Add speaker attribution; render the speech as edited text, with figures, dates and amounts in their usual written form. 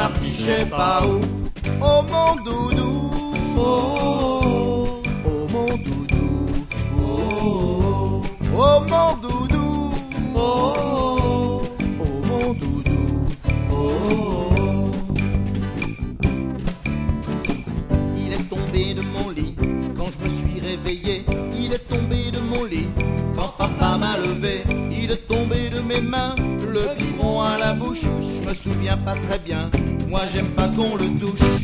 Speaker 1: parti je sais pas où. Oh mon doudou, oh, oh mon doudou, oh, oh mon doudou, oh, oh mon doudou, oh. Il est tombé de mon lit quand je me suis réveillé. Il est tombé de mon lit quand papa m'a levé. Il est tombé de mes mains, le biberon à la bouche. Je me souviens pas très bien, moi j'aime pas qu'on le touche.